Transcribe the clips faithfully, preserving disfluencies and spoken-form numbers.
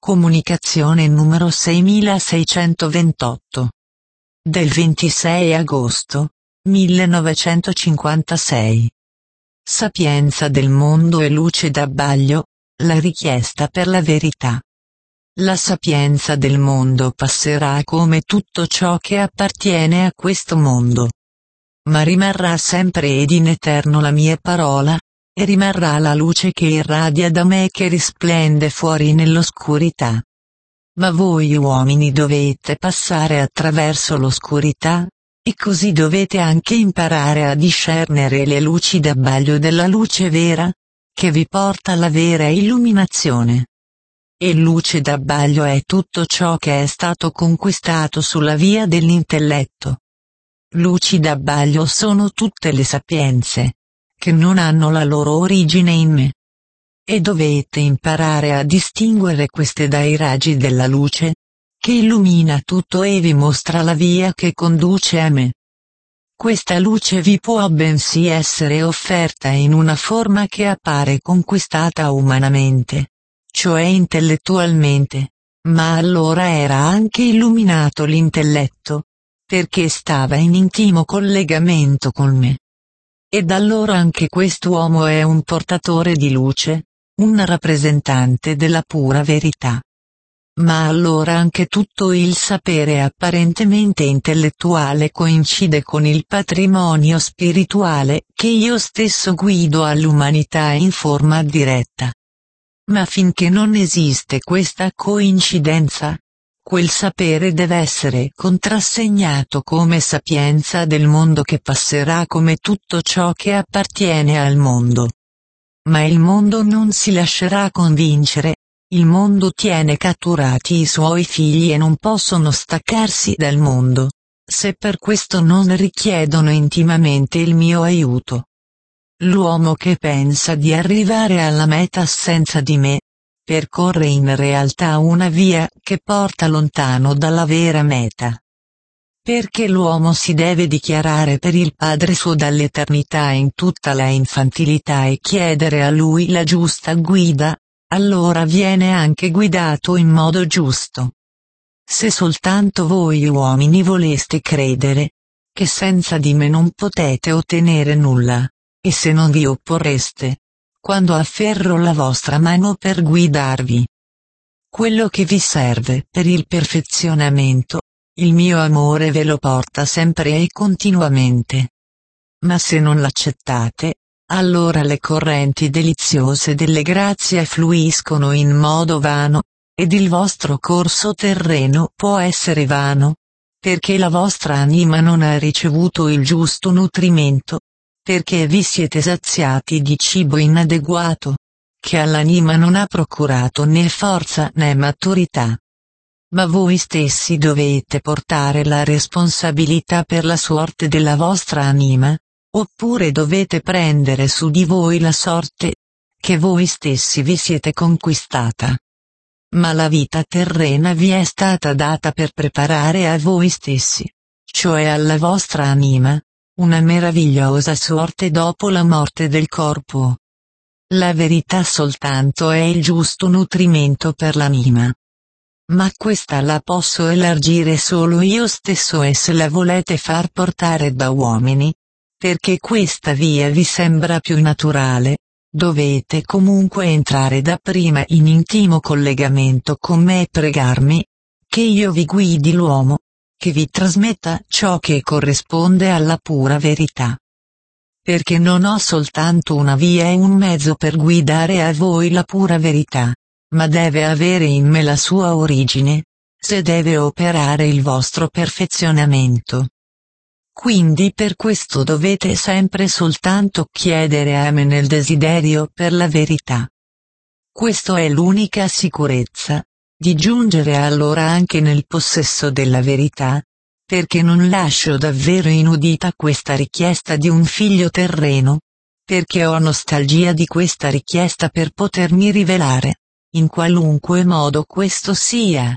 Comunicazione numero seiemilaseicentoventotto. Del ventisei agosto millenovecentocinquantasei. Sapienza del mondo e luce d'abbaglio, la richiesta per la verità. La sapienza del mondo passerà come tutto ciò che appartiene a questo mondo. Ma rimarrà sempre ed in eterno la mia parola, e rimarrà la luce che irradia da me e che risplende fuori nell'oscurità. Ma voi uomini dovete passare attraverso l'oscurità, e così dovete anche imparare a discernere le luci d'abbaglio della luce vera, che vi porta alla vera illuminazione. E luce d'abbaglio è tutto ciò che è stato conquistato sulla via dell'intelletto. Luci d'abbaglio sono tutte le sapienze, che non hanno la loro origine in me. E dovete imparare a distinguere queste dai raggi della luce, che illumina tutto e vi mostra la via che conduce a me. Questa luce vi può bensì essere offerta in una forma che appare conquistata umanamente, cioè intellettualmente, ma allora era anche illuminato l'intelletto, perché stava in intimo collegamento con me. Ed allora anche quest'uomo è un portatore di luce, un rappresentante della pura verità. Ma allora anche tutto il sapere apparentemente intellettuale coincide con il patrimonio spirituale che io stesso guido all'umanità in forma diretta. Ma finché non esiste questa coincidenza, quel sapere deve essere contrassegnato come sapienza del mondo che passerà come tutto ciò che appartiene al mondo. Ma il mondo non si lascerà convincere, il mondo tiene catturati i suoi figli e non possono staccarsi dal mondo, se per questo non richiedono intimamente il mio aiuto. L'uomo che pensa di arrivare alla meta senza di me, percorre in realtà una via che porta lontano dalla vera meta. Perché l'uomo si deve dichiarare per il Padre suo dall'eternità in tutta la infantilità e chiedere a Lui la giusta guida, allora viene anche guidato in modo giusto. Se soltanto voi uomini voleste credere, che senza di me non potete ottenere nulla, e se non vi opporreste, quando afferro la vostra mano per guidarvi, quello che vi serve per il perfezionamento, il mio amore ve lo porta sempre e continuamente. Ma se non l'accettate, allora le correnti deliziose delle grazie fluiscono in modo vano, ed il vostro corso terreno può essere vano, perché la vostra anima non ha ricevuto il giusto nutrimento, perché vi siete saziati di cibo inadeguato, che all'anima non ha procurato né forza né maturità. Ma voi stessi dovete portare la responsabilità per la sorte della vostra anima, oppure dovete prendere su di voi la sorte, che voi stessi vi siete conquistata. Ma la vita terrena vi è stata data per preparare a voi stessi, cioè alla vostra anima, una meravigliosa sorte dopo la morte del corpo. La verità soltanto è il giusto nutrimento per l'anima. Ma questa la posso elargire solo io stesso e se la volete far portare da uomini, perché questa via vi sembra più naturale, dovete comunque entrare dapprima in intimo collegamento con me e pregarmi, che io vi guidi l'uomo, che vi trasmetta ciò che corrisponde alla pura verità. Perché non ho soltanto una via e un mezzo per guidare a voi la pura verità, ma deve avere in me la sua origine, se deve operare il vostro perfezionamento. Quindi per questo dovete sempre soltanto chiedere a me nel desiderio per la verità. Questo è l'unica sicurezza, di giungere allora anche nel possesso della verità, perché non lascio davvero inudita questa richiesta di un figlio terreno, perché ho nostalgia di questa richiesta per potermi rivelare, in qualunque modo questo sia.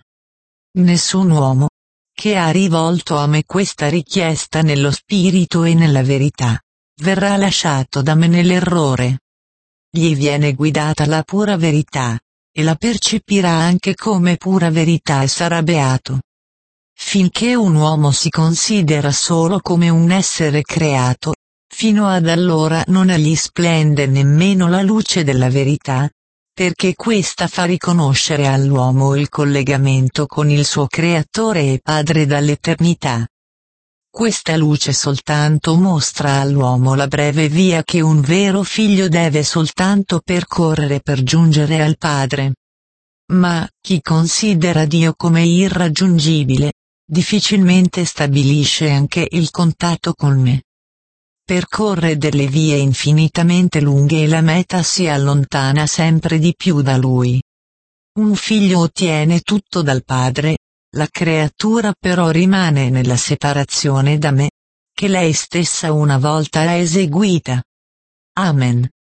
Nessun uomo, che ha rivolto a me questa richiesta nello spirito e nella verità, verrà lasciato da me nell'errore. Gli viene guidata la pura verità, e la percepirà anche come pura verità e sarà beato. Finché un uomo si considera solo come un essere creato, fino ad allora non gli splende nemmeno la luce della verità, perché questa fa riconoscere all'uomo il collegamento con il suo Creatore e Padre dall'eternità. Questa luce soltanto mostra all'uomo la breve via che un vero figlio deve soltanto percorrere per giungere al Padre. Ma, chi considera Dio come irraggiungibile, difficilmente stabilisce anche il contatto con me. Percorre delle vie infinitamente lunghe e la meta si allontana sempre di più da lui. Un figlio ottiene tutto dal Padre, la creatura però rimane nella separazione da me, che lei stessa una volta ha eseguita. Amen.